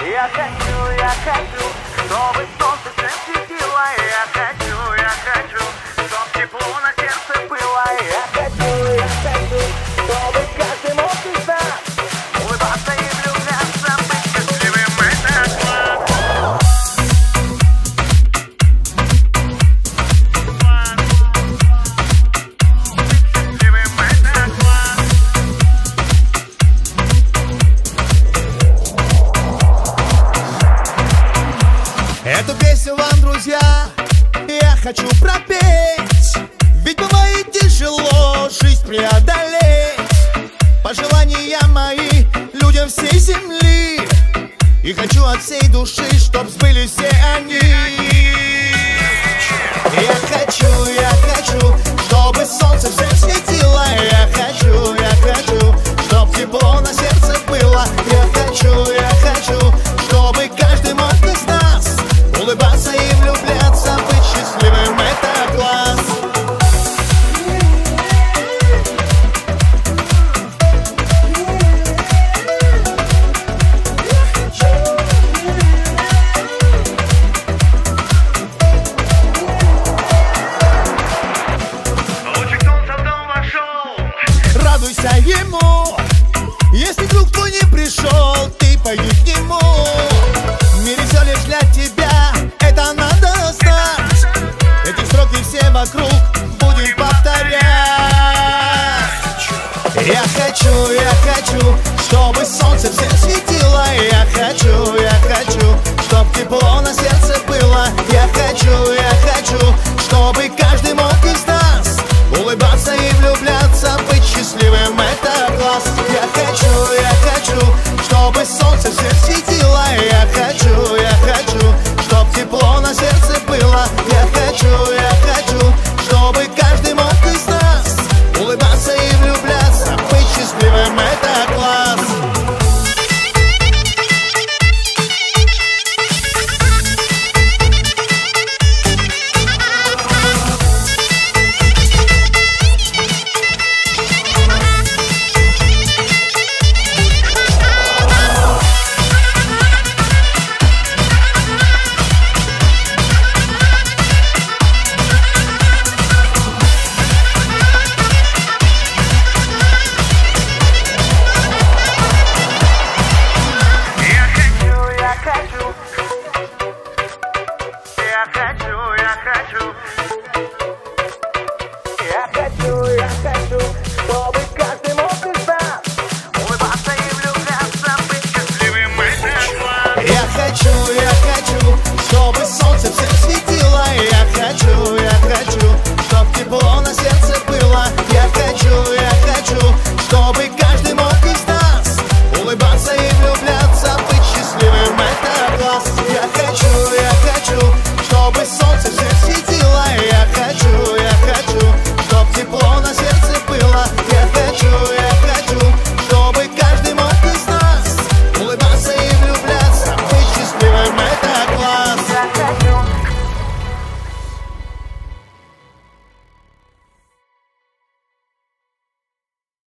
Я хочу, чтобы солнце всем светило. Я хочу, чтоб тепло на сердце было. Я хочу, чтобы каждый мог из нас улыбаться и влюбляться, быть счастливым, это класс. Быть счастливым, это класс. Эту песню вам, друзья, я хочу пропеть. Ведь бывает тяжело жизнь преодолеть. Пожелания мои людям всей земли. И хочу от всей души, чтоб сбылись все они. Я хочу, чтобы солнце всем светило. Я хочу, чтоб тепло на сердце было. Я хочу, чтобы каждый мог из нас улыбаться и влюбляться, быть счастливым, это класс. Лучик солнца в дом вошел. Радуйся ему, если вдруг кто не пришел, ты пойди к нему. В мире все лишь для тебя, это надо знать. Эти строки все вокруг будем повторять. Я хочу, чтобы солнце всем светило. Я хочу, чтоб тепло на сердце было. Я хочу, чтобы каждый мог из нас улыбаться и влюбляться, быть счастливым, это класс. Я хочу, чтобы солнце всем светило. Я хочу, чтоб тепло на сердце было. Я хочу, чтобы каждый мог из нас улыбаться и влюбляться, быть счастливым, это класс. Я хочу, чтобы каждый мог из нас улыбаться и влюбляться, быть счастливым, это класс. Я хочу, чтобы солнце всем светило. Я хочу,